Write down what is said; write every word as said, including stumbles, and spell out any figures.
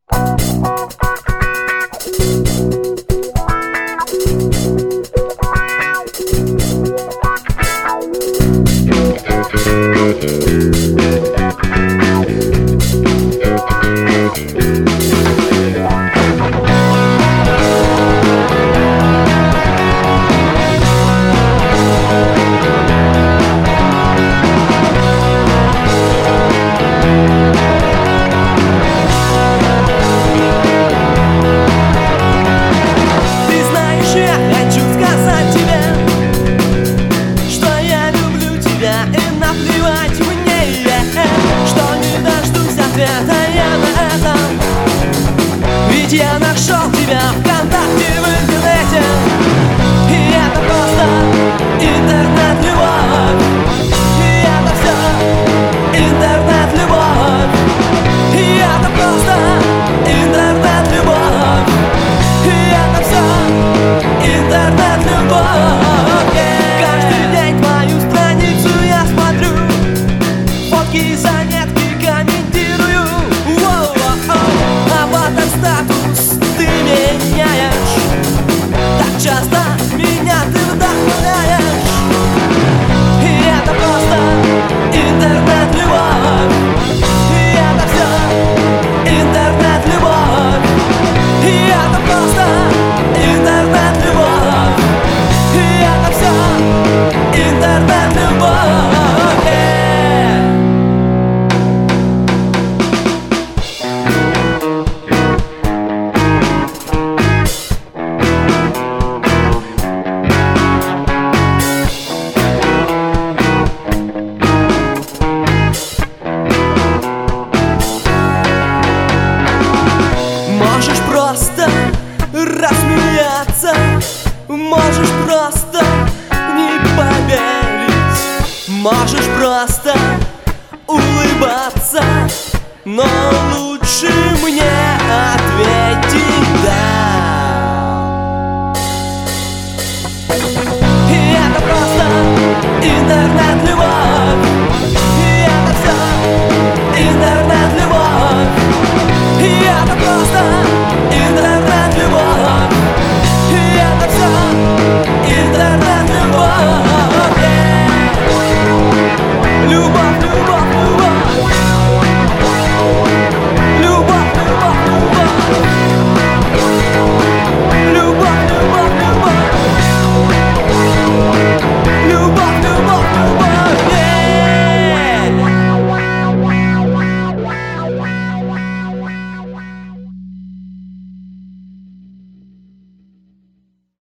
Я нашел тебя ВКонтакте, в интернете, и это просто интернет-любовь. И это все интернет-любовь. И это просто интернет-любовь. И это все интернет-любовь. Каждый день твою страницу я смотрю, фотки и заметки комментирую. А вот этот статус ты меняешь, так часто меня ты вдохновляешь. И это просто интернет-любовь. И это все интернет-любовь. И это просто интернет-любовь. И это все интернет-любовь. Можешь просто рассмеяться, можешь просто не поверить, можешь просто улыбаться, но лучше мне ответить да. И это просто интернет-любовь.